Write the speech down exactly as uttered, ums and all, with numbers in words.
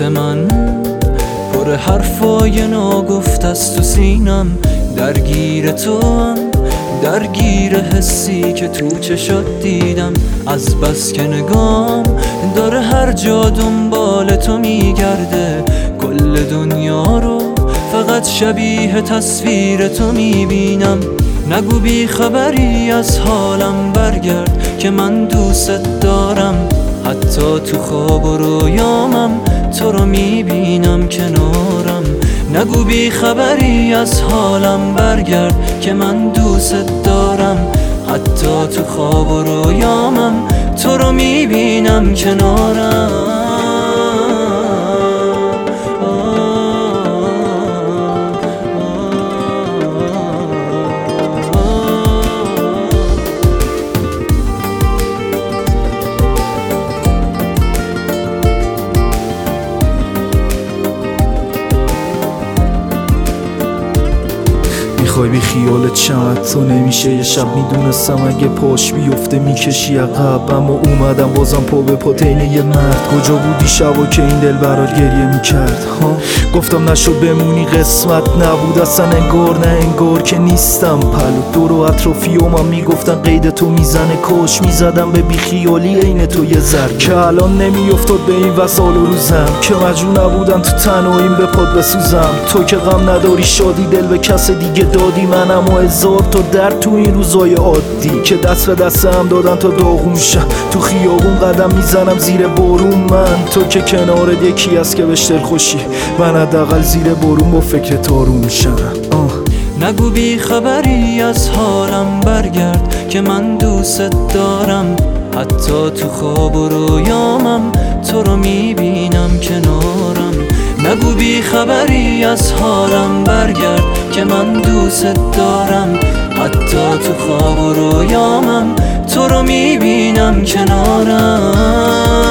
صوت من پر حرفای ناگفت است تو سینم، درگیر تو هم درگیر حسی که تو چشات دیدم. از بس که نگام داره هر جا دنبال تو میگرده، کل دنیا رو فقط شبیه تصویر تو میبینم. نگو بی خبری از حالم، برگرد که من دوست دارم. حتی تو خواب و رویامم تو رو میبینم کنارم. نگو بی خبری از حالم، برگرد که من دوست دارم. حتی تو خواب و رویامم تو رو میبینم کنارم. میخوای بی خیالت شم، تو نمیشه. یه شب میدونستم اگه پاش بیفته میکشی عقب، اما اومدم بازم پا به پا تینه یه مرد. کجا بودی شبا که این دل برات گریه میکرد؟ ها گفتم نشد بمونی، قسمت نبود اصلا، انگار نه انگار که نیستم. پلو دور و اطرافیومم میگفتن قید تو میزنه، کاش میزدم به بی خیالی عین تو یه ذره که الان نمیافتاد به این وسال و روزم، که مجبور نبودم تو تنهاییم به پاد بسوزم. تو که غم نداری شادی دل به کس دیگه دادی، منم و هزار تا درد تو این روزای عادی که دست به دست هم دادن تا داغون شم. تو خیابون قدم میزنم زیر بارون من، تو که کنارت یکی هست که بهش دل خوشی، من حداقل زیر بارون با فکر تارون شم. نگو بی خبری از حالم، برگرد که من دوست دارم. حتی تو خواب و رویامم تو رو میبینم کنارم. نگو بی خبری از حالم، برگرد که من دوست دارم. حتی تو خواب و رویامم تو رو میبینم کنارم.